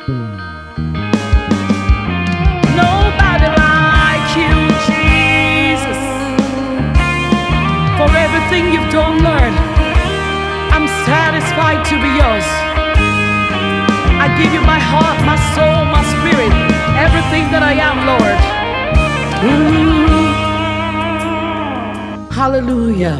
Nobody like you, Jesus. For everything you've done, Lord, I'm satisfied to be yours. I give you my heart, my soul, my spirit, everything that I am, Lord. Hallelujah.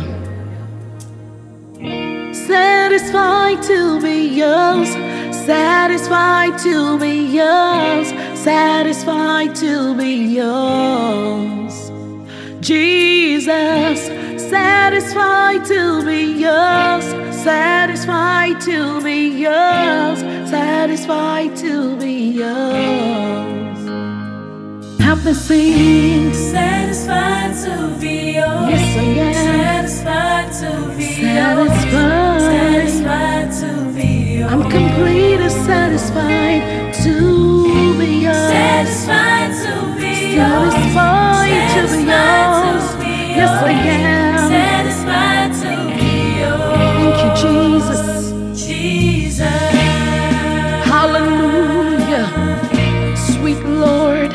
Satisfied to be yours, satisfied to be yours, satisfied to be yours. Jesus, satisfied to be yours, satisfied to be yours, satisfied to be yours. Help me sing. Satisfied to be yours. Yes, I am. Satisfied to be Satisfied. yours. Satisfied to be yours. I'm completely satisfied to be yours. Satisfied to be yours. Satisfied to be yours. Yes, I am. Satisfied to be yours. Thank you, Jesus. Jesus. Hallelujah. Sweet Lord.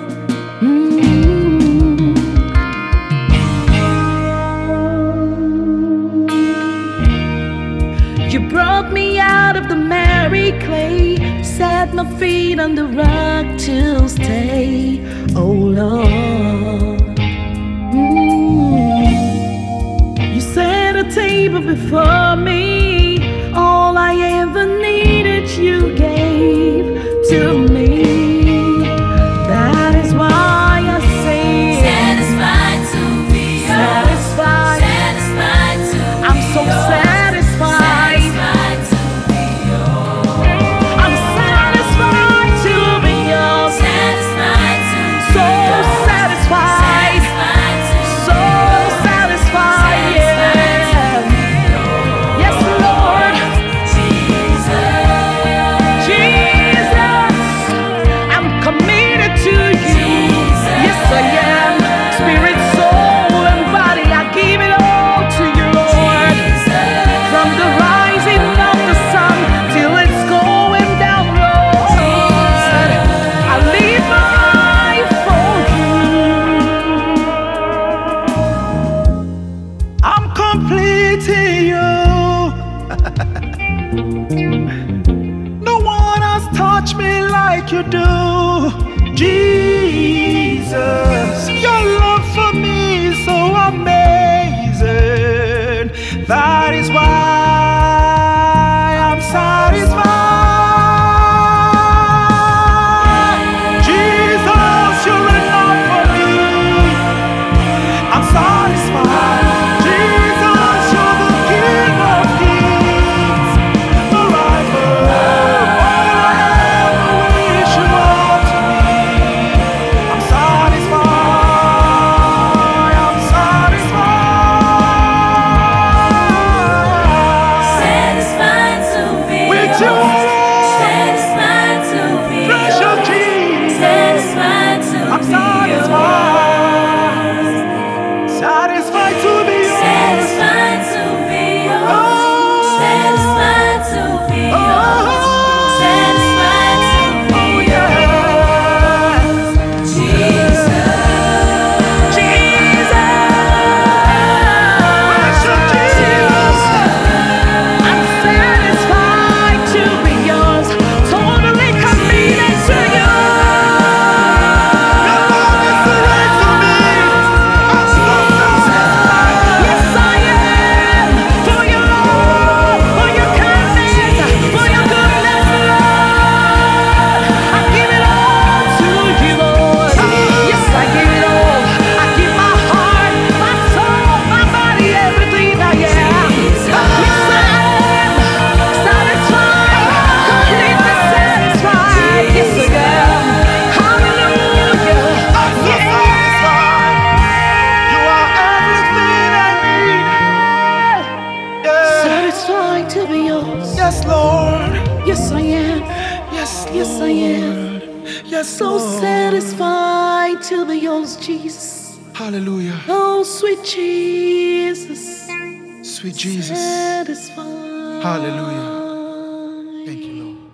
You brought me out of the merry clay, set my feet on the rock to stay. Oh Lord. You set a table before me, all I ever needed you gave to me. That is why I say Satisfied to be yours. satisfied. Satisfied to be I'm so yours. satisfied. Satisfied to be yours. I'm satisfied to be yours. Satisfied to be So yours. satisfied. Satisfied to So satisfied, yeah. Yes, Lord. Jesus, I'm committed to you. Yes, I am. Spirit, soul, and body, I give it all to you, Lord. From the rising of the sun till it's going down, Lord, I live my life for you. I'm completing you. No one has touched me like you do. Jesus, your love for me is so amazing. That is why I'm satisfied. Jesus, you're enough for me. I'm satisfied. Jesus, you're the King of Kings, the rival. All I ever wish you are to me. I'm satisfied. I'm satisfied. Satisfied to be With you, yours. Satisfied to be precious yours. Jesus. Satisfied to I'm be satisfied. yours. Satisfied to be yours. Satisfied to be yours. Oh. Satisfied to be Oh. yours. Satisfied to be yours. Jesus. I'm satisfied to be yours, totally committed to you. Yes, I am. For your love, for your kindness, for your goodness, Lord. I give it all to you, Lord. Yes, I give it all. I give my heart, my soul, my body, everything I am. Yes, I am satisfied, completely satisfied. Yes, I am. Hallelujah. Satisfied to be yours. Yes, Lord. Yes, I am. Yes, Lord. Yes, I am. Yes, So Lord. satisfied to be yours, Jesus. Hallelujah. Oh, sweet Jesus. Sweet Jesus. Satisfied. Hallelujah. Thank you, Lord.